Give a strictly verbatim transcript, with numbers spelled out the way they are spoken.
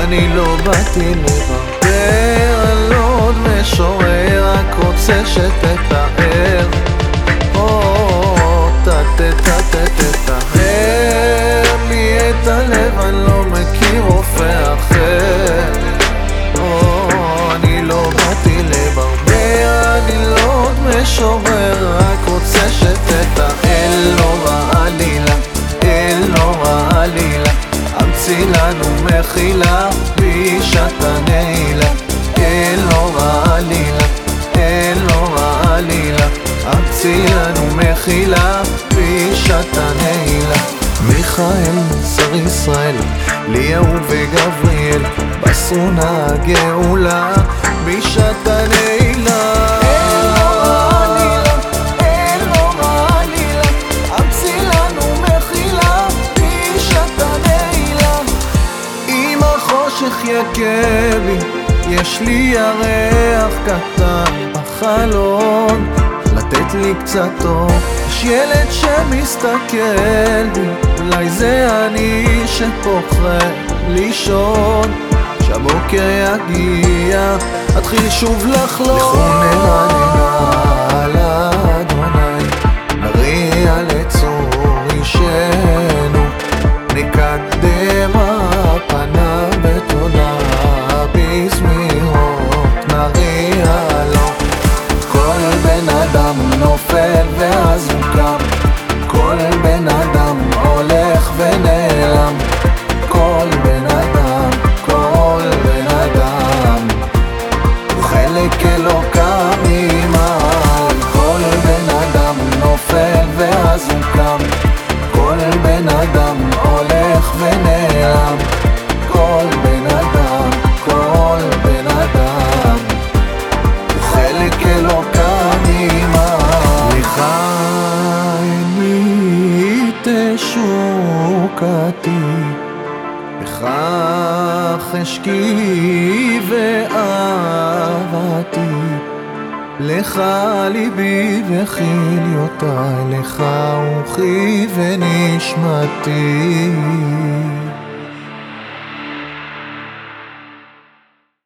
אני לא באתי לברבר, אני לא עוד משורר, רק רוצה שתתאר. או, תתתתתתאר לי את הלב, אני לא מכיר רופא אחר. או, אני לא באתי לברבר, אני לא עוד משורר, רק רוצה שתתאר. לא רע לי לה, אל לא רע לי לה, אמצי לנו מחילה בשעת הנעילה. אל לא רע לי לה, אל לא רע לי לה, אמצי לנו מחילה בשעת הנעילה. מיכאל, שר ישראל, ליהו וגבריאל, בסונה הגאולה בשעת הנעילה. יכה בי, יש לי ירח קטן בחלון, לתת לי קצת אור. יש ילד שמסתכל בי, אולי זה אני שפוחד לישון. שהבוקר יגיע, אתחיל שוב לחלום. לכו נרננה על אדוני, נריע לצור אישנו, נקדם הפנה בתודה בזמירות נריע לו. כל בן אדם נופל ואז הוא קם, כל בן אדם הולך ונעלם. כל בן אדם, כל בן אדם הוא חלק אלוקה ממעל. כל בן אדם נופל ואז הוא קם, כל בן אדם הולך ונעלם. כל בן אדם, כל בן אדם הוא חלק אלוקה ממעל. לך איני תשוקתי, בכך חשקי ואהבתי. לך ליבי וכליותי, לך רוחי ונשמתי.